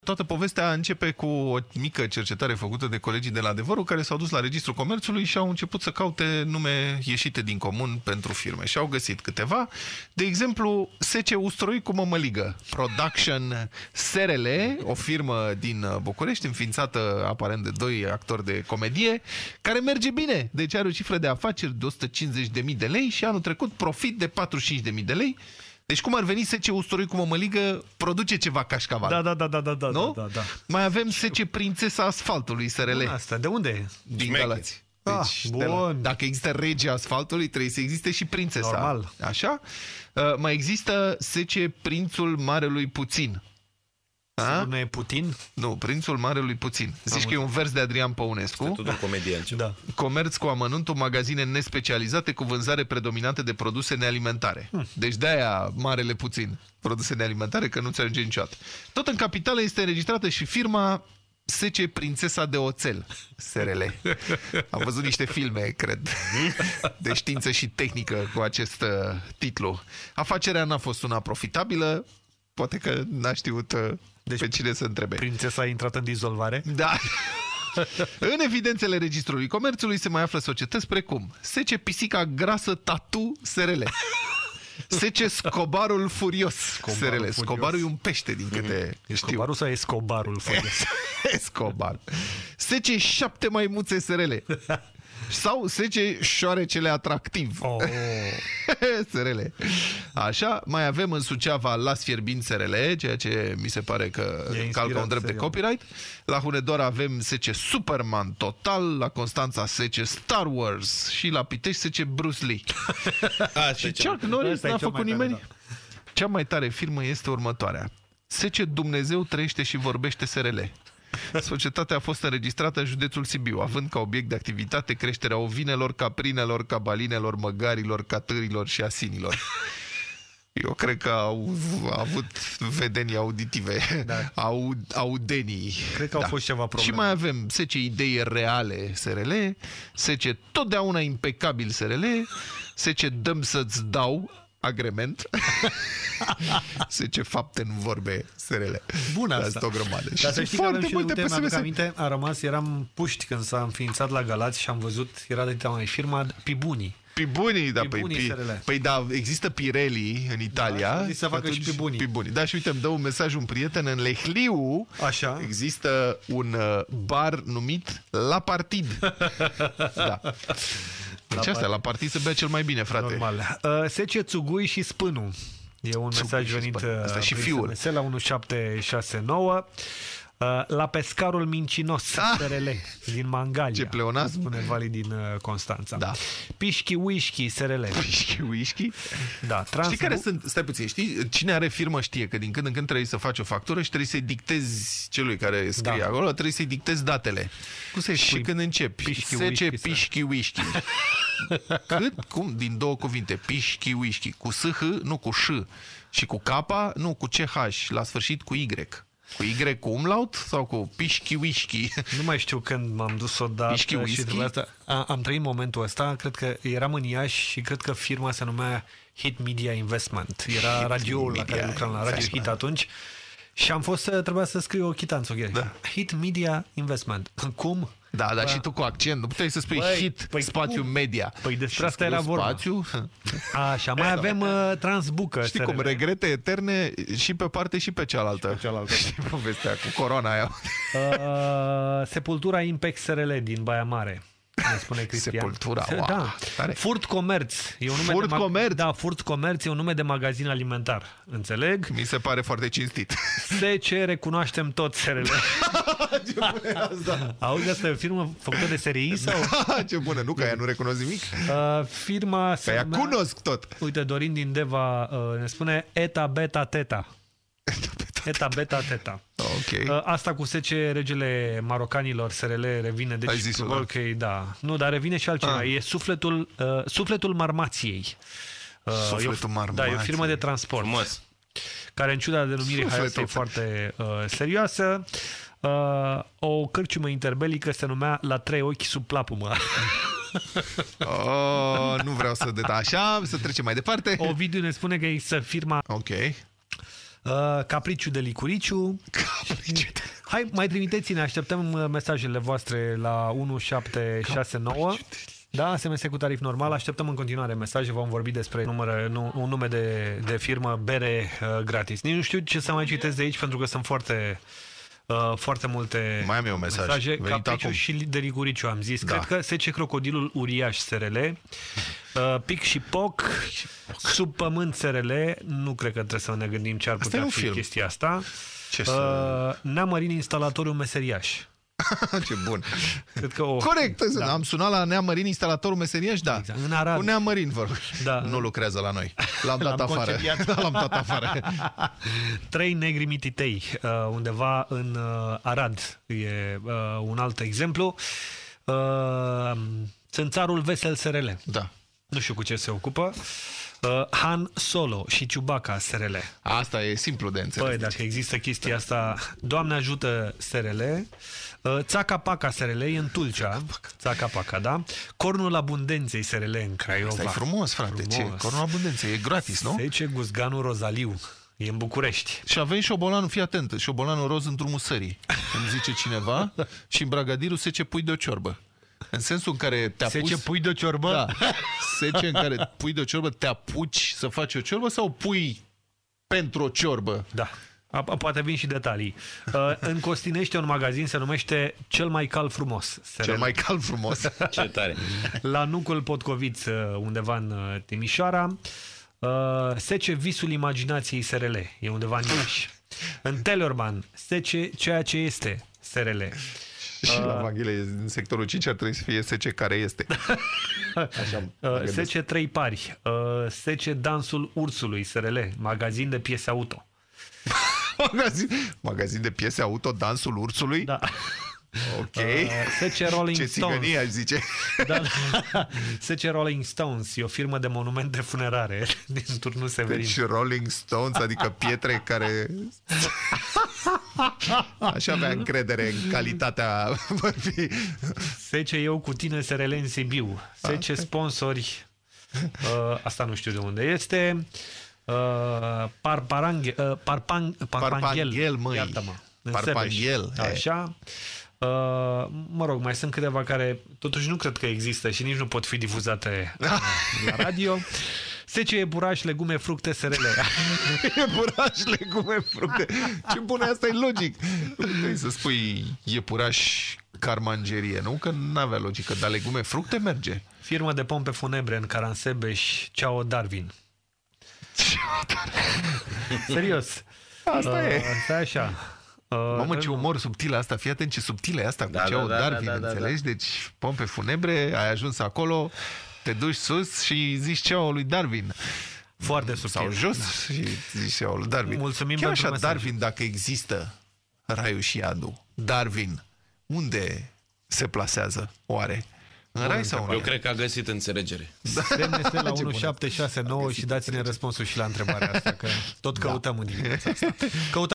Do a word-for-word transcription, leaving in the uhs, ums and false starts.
Toată povestea începe cu o mică cercetare făcută de colegii de la Adevărul, care s-au dus la Registrul Comerțului și au început să caute nume ieșite din comun pentru firme. Și au găsit câteva. De exemplu, S C Ustroi cu mămăligă. Production S R L, o firmă din București, înființată aparent de doi actori de comedie, care merge bine. Deci are o cifră de afaceri de o sută cincizeci de mii de lei și anul trecut profit de patruzeci și cinci de mii de lei. Deci cum ar veni S C Usturoi cu mămăligă, produce ceva cașcaval. Da, da, da, da, da, da, nu? da, da. Mai avem S C Prințesa Asfaltului, S R L. Asta, de unde e? Din Galați. Deci, ah, de la, bun. dacă există regia asfaltului, trebuie să existe și prințesa. Normal. Așa? Uh, mai există S C Prințul Marelui Puțin. Nu e Putin? Nu, Prințul Marelui Puțin. Zici că e un vers de Adrian Păunescu. Este tot un comedian. Da. Comerț cu amănuntul, magazine nespecializate cu vânzare predominantă de produse nealimentare. Hmm. Deci de-aia Marele Puțin. Produse nealimentare, că nu înțelege niciodată. Tot în capitală este înregistrată și firma S C Prințesa de Oțel, S R L. Am văzut niște filme, cred, de știință și tehnică cu acest uh, titlu. Afacerea n-a fost una profitabilă, poate că n-a știut uh, deci, pe cine să întrebe. Prințesa a intrat în dizolvare? Da. În evidențele Registrului Comerțului se mai află societăți precum S C Pisica Grasă Tatu S R L, S C Scobarul Furios S R L. Scobarul e un pește, din câte mm-hmm. știu. Scobarul sau Escobarul Furios? Escobar. S C Șapte Maimuțe S R L. Sau S C Șoarecele Atractiv oh. S R L. Așa, mai avem în Suceava Las Fierbin S R L, ceea ce mi se pare că calcă un drept serial de copyright. La Hunedoara avem S C Superman Total, la Constanța S C Star Wars și la Pitești S C Bruce Lee. A, și Chuck Norris n-a făcut nimeni. Tare, da. Cea mai tare firmă este următoarea. S C Dumnezeu trăiește și vorbește S R L. Societatea a fost înregistrată în județul Sibiu, având ca obiect de activitate creșterea ovinelor, caprinelor, cabalinelor, măgarilor, catârilor și asinilor. Eu cred că au, au avut vedenii auditive, da. Au, audenii. Cred că au da. fost ceva probleme. Și mai avem S C Idei Reale S R L, S C Totdeauna Impecabil S R L, S C Dăm Să-ți Dau agrement. S C Fapte în vorbe S R L. Bună asta. Asta o grămadă. Și dar să știi că avem și multe uite, mi-aduc aminte, a rămas, eram puști când s-a înființat la Galați și am văzut, era de mai firma Pibunii. Pibunii, da, Pibunii păi, pi, păi da, există Pirelli în Italia. Da, să facă și Pibunii. Pibunii. Da, și uite, îmi dă un mesaj un prieten, în Lehliu așa. Există un uh, bar numit La Partid. Da. Deci asta, la partid se bea cel mai bine, frate. Normal. Uh, S C Țugui și Spânul. E un Țugui mesaj venit asta și fiul. la unu șapte șase nouă. Uh, la Pescarul Mincinos ah! S R L din Mangalia. Ce pleonasm. Spune Vali din uh, Constanța. Da. Pișchi Whisky S R L. Pișchi Whisky? Da. Trans știi care sunt? Stai puțin. Știi? Cine are firmă știe că din când în când trebuie să faci o factură și trebuie să-i dictezi celui care scrie da. acolo, trebuie să-i dictezi datele. Cum să-i și când începi S C Pișchi Whisky. Cât? Cum? Din două cuvinte. Pișchi Whisky. Cu S H, nu cu Ș. Și cu K, nu cu C H. La sfârșit cu Y. Cu Y cu umlaut sau cu Pișchi Whisky? Nu mai știu când m-am dus odată și asta, a, am trăit momentul ăsta, cred că eram în Iași și cred că firma se numea Hit Media Investment. Era Hit radioul la care lucram la Radio Hit atunci și am fost, trebuia să scriu o chitanță. Okay. Da. Hit Media Investment. Cum? Da, dar și tu cu accent, nu puteai să spui păi, hit, păi, spațiu cum? Media. Păi despre asta era vorba. Spațiu? Așa, mai avem uh, Transbucă. Știi cum, regrete eterne și pe parte și pe cealaltă. Și pe cealaltă. Și povestea cu corona aia. Uh, Sepultura Impex S R L din Baia Mare. Ne spune Cristian. Sepultura, wow, da. Furt Comerț. E un nume Furt de Comerț? Da, Furt Comerț e un nume de magazin alimentar. Înțeleg? Mi se pare foarte cinstit. S C Recunoaștem Tot S R L. Ce bună asta? Auzi, asta e o firmă făcută de S R I sau? Ce bună, nu că aia nu recunosc nimic. Uh, firma... Că aia cunosc tot. Uite, Dorin din Deva uh, ne spune Eta Beta Teta. Eta Beta Teta. Okay. Uh, asta cu S C Regele Marocanilor S R L revine. Deci, ai zis-o, ok, da. Nu, dar revine și altceva. Ah. E sufletul, uh, sufletul Marmației. Uh, sufletul e o, Marmației. Da, e o firmă de transport. Frumos. Care în ciuda denumirii e foarte uh, serioasă. Uh, o cărciumă interbelică se numea La Trei Ochi Sub Plapumă. Oh, nu vreau să de așa, să trecem mai departe. Ovidiu ne spune că există firma Ok. Uh, Capriciu de licuriciu. Capriciu de... Hai, mai trimiteți-ne, așteptăm mesajele voastre la unu șapte șase nouă. Da, S M S cu tarif normal. Așteptăm în continuare mesaje. Vom vorbi despre număr, nu, un nume de, de firmă, bere uh, gratis. Nici nu știu ce să mai citesc de aici, pentru că sunt foarte... Uh, foarte multe mai am eu mesaj. mesaje. Capriciu și de licuriciu am zis. Da. Cred că S C Crocodilul Uriaș S R L, uh, Pic și Poc, Sub Pământ S R L. Nu cred că trebuie să ne gândim ce ar asta putea fi film. chestia asta. Ce uh, să... Neamărin Instalatoriu Meseriaș. Ce bun. Cred că o... Corect, da. Am sunat la Neamărin, instalatorul meseriaș, da. Exact. În Arad. Cu Neamărin, vă rog. Da. Nu lucrează la noi. L-am dat afară. L-am dat afară. Trei negri mititei, undeva în Arad. E un alt exemplu. Țânțarul Vesel S R L. Da. Nu știu cu ce se ocupă. Han Solo și Ciubaca S R L. Asta e simplu de înțeles. Păi, dacă există chestia asta, Doamne ajută S R L. Țaca Paca S R L e în Tulcea. Țaca Paca, da? Cornul Abundenței S R L în Craiova. Asta e frumos, frate. Frumos. Ce? Cornul Abundenței, e gratis, nu? Sece Guzganul Rozaliu. E în București. Și avem șobolanul, fii atent, șobolanul roz în drumul sării. Îmi zice cineva. Și în Bragadiru Sece Pui de o ciorbă. În sensul în care te apuci... Sece Pui de o ciorbă? Da. Sece în care pui de o ciorbă, te apuci să faci o ciorbă sau pui pentru o ciorbă? Da. A, poate vin și detalii. Uh, în Costinește un magazin se numește Cel mai cald frumos. S R L. Cel mai cald frumos. Ce tare. La Nucul Potcoviț, undeva în Timișoara. Uh, Sece Visul Imaginației S R L. E undeva în Iași. În Telorman, Sece Ceea ce este S R L. Și la Vanghile, în sectorul cinci, ar trebui să fie S C care este. Așa, uh, S C Trei Pari, uh, S C Dansul Ursului S R L, magazin de piese auto. magazin, magazin de piese auto, Dansul Ursului? Da. Ok. Uh, S C Rolling Ce Stones. țigănie, aș zice. Da, da. S C Rolling Stones e o firmă de monumente funerare din Turnul Severin. Deci Rolling Stones, adică pietre care... Aș avea încredere în calitatea vor fi. S C Eu cu tine S R L în Sibiu. S C Sponsori. Uh, asta nu știu de unde este. Uh, Parparanghe, uh, Parpang, Parpanghel. Parpanghel, măi. Iartă-mă. Parpanghel. Așa. Uh, mă rog, mai sunt câteva care totuși nu cred că există și nici nu pot fi difuzate uh, la radio. S C Iepuraș, legume, fructe, S R L. Iepuraș, legume, fructe. Ce bune, asta e logic. Trebuie să spui iepuraș, carmangerie, nu? Că n-avea logică, dar legume, fructe merge. Firmă de pompe funebre în Caransebeș, Ceau Darwin. Serios. Asta uh, e. Asta e așa. Uh, Mamă, ce umor subtil asta, fii atent ce subtilă e asta cu da, Ceau da, Darwin, da, da, înțelegi? da. Deci pompe funebre, ai ajuns acolo, te duci sus și zici ceau lui Darwin. Foarte subtil. Sau jos și zici ceau lui Darwin. Mulțumim chiar pentru așa, mesaj. Darwin, dacă există raiul și iadul, Darwin, unde se plasează, oare? În rai sau în Eu cred că a găsit înțelegere. Semnese la unu șapte șase nouă și dați-ne răspunsul și la întrebarea asta, că tot căutăm da. în dimineața asta. Căutăm